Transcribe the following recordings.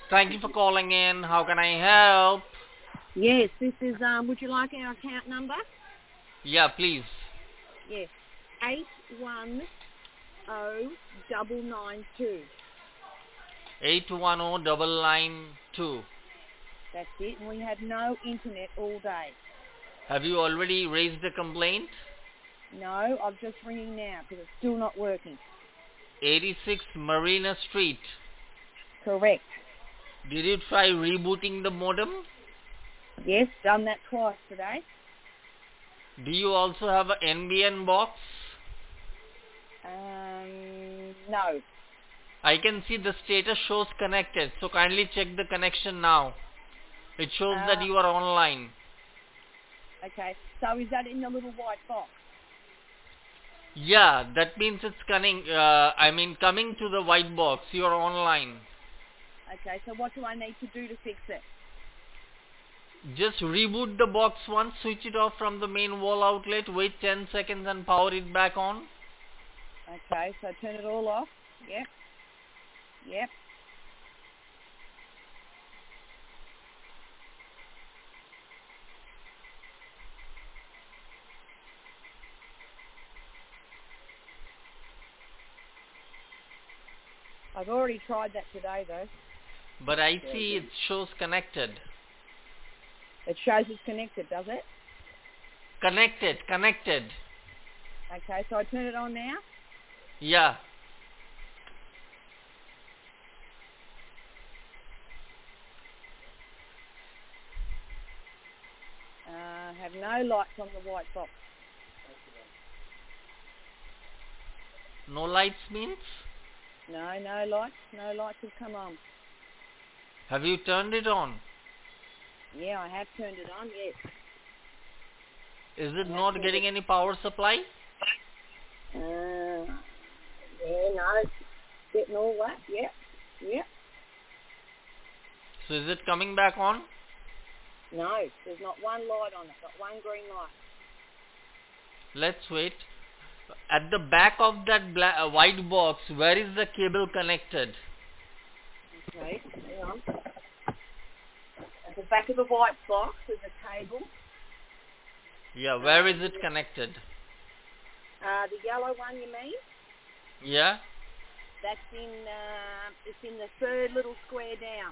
Thank you for calling in. How can I help? Yes, this is, would you like our account number? Yeah, please. Yes, 810992. 810992. That's it, and we have no internet all day. Have you already raised a complaint? No, I'm just ringing now because it's still not working. 86 Marina Street. Correct. Did you try rebooting the modem? Yes, done that twice today. Do you also have an NBN box? No. I can see the status shows connected, so kindly check the connection now. It shows that you are online. Okay, so is that in the little white box? Yeah, that means it's coming to the white box. You are online. Okay, so what do I need to do to fix it? Just reboot the box once, switch it off from the main wall outlet, wait 10 seconds and power it back on. Okay, so turn it all off. Yep. Yep. I've already tried that today though. But I see it shows connected. It shows it's connected, does it? Connected. Okay, so I turn it on now? Yeah. Have no lights on the white box. No lights means? No, no lights. No lights have come on. Have you turned it on? Yeah, I have turned it on, yes. Is it not getting any power supply? Yeah, no, it's getting all that, yep, yep. So is it coming back on? No, there's not one light on it, not one green light. Let's wait. At the back of that white box, where is the cable connected? Okay, hang on. At the back of the white box is a cable. Yeah, where is it connected? The yellow one, you mean? Yeah? That's it's in the third little square down.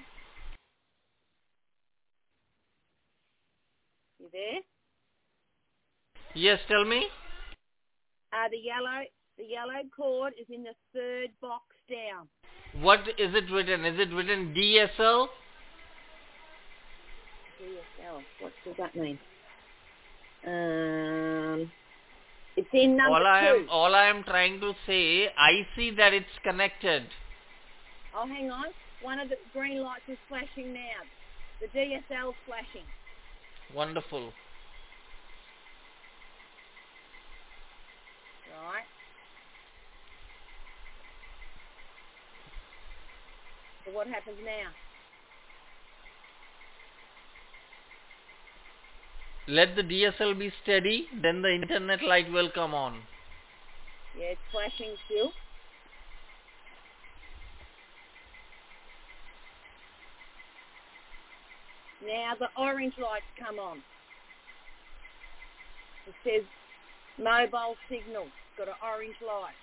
You there? Yes, tell me. The yellow cord is in the third box down. What is it written? Is it written DSL? DSL. What does that mean? It's in number 2. All I am trying to say, I see that it's connected. Oh, hang on. One of the green lights is flashing now. The DSL's flashing. Wonderful. Right. So what happens now? Let the DSL be steady, then the internet light will come on. Yeah, it's flashing still. Now the orange lights come on. It says mobile signal. It's got an orange light.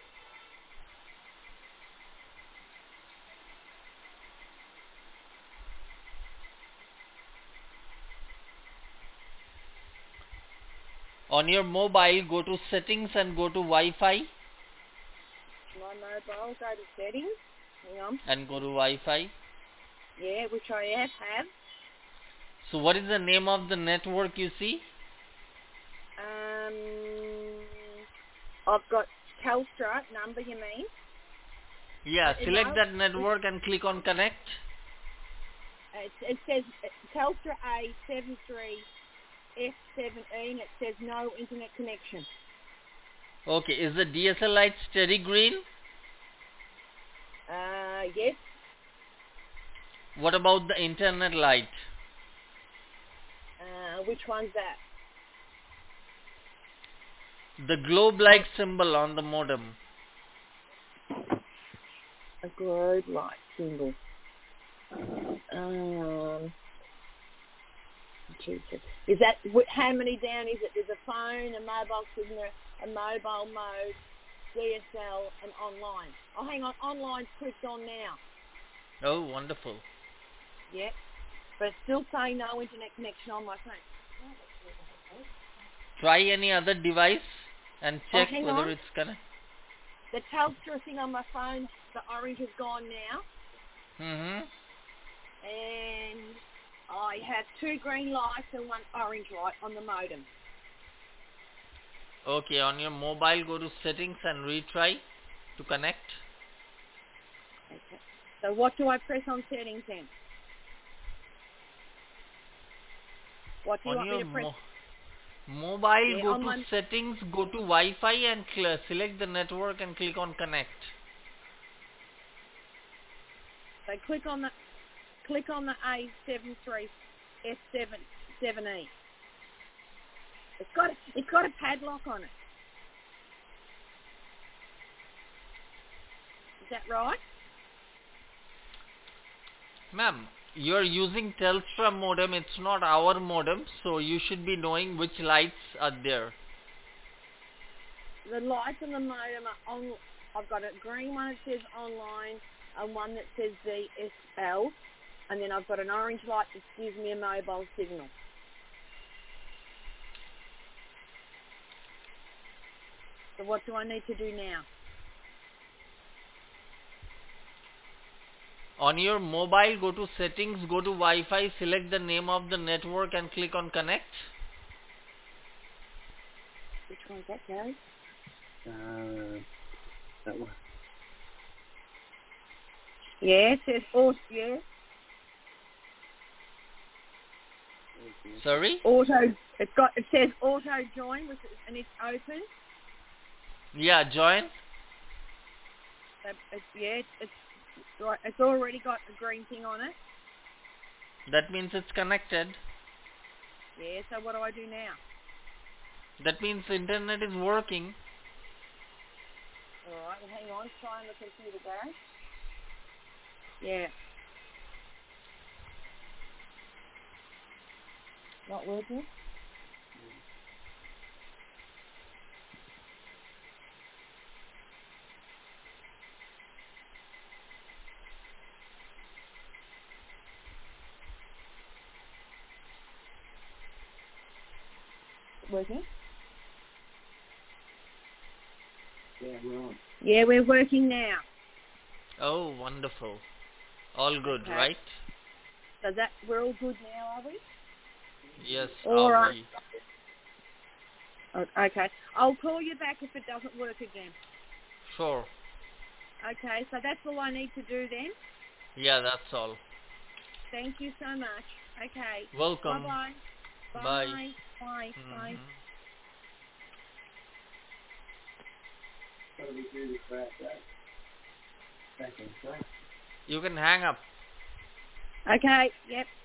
On your mobile, go to settings and go to Wi-Fi. My mobile, go to settings. Hang on. And go to Wi-Fi. Yeah, which I have. So what is the name of the network you see? I've got Telstra number, you mean? Yeah, select that network and click on connect. It says Telstra A73F17. It says no internet connection. Okay, is the DSL light steady green? Yes. What about the internet light? Which one's that? The globe-like symbol on the modem. A globe light symbol. 2, 3. Is that how many down is it? There's a phone, a mobile signal, a mobile mode, DSL, and online. Oh, hang on. Online's clicked on now. Oh, wonderful. Yep. But it's still saying no internet connection on my phone. Try any other device and check hang whether on. it's connected. The Telstra thing on my phone, the orange is gone now. Mm-hmm. And I have 2 green lights and 1 orange light on the modem. Okay, on your mobile, go to settings and retry to connect. Okay. So what do I press on settings then? What do you On want me your to press? mobile, Yeah, go on to my- settings, go to Wi-Fi and select the network and click on connect. So click on the A73 F7E. It's got a padlock on it. Is that right? Ma'am, you're using Telstra modem, it's not our modem, so you should be knowing which lights are there. The lights on the modem are on. I've got a green one that says online and one that says DSL, and then I've got an orange light that gives me a mobile signal. So what do I need to do now? On your mobile, go to settings, go to Wi-Fi, select the name of the network and click on connect. Which one's that, Gary? That one. Yeah, it says auto. Yeah, Sorry? auto. It says auto join, and it's open. Yeah, join. So it's already got a green thing on it. That means it's connected. Yeah. So what do I do now? That means the internet is working. All right. Well, hang on. Try on the computer, Gary. Yeah. Not working? Working? Yeah, we're on. Yeah, we're working now. Oh, wonderful. All good, Okay. right? So we're all good now, are we? Yes, All are right. we? Okay. I'll call you back if it doesn't work again. Sure. Okay, so that's all I need to do then. Yeah, that's all. Thank you so much. Okay. Welcome. Bye-bye. Bye. Bye. Bye. Bye. Mhm. What do we do with that? Back on track. You can hang up. Okay. Yep.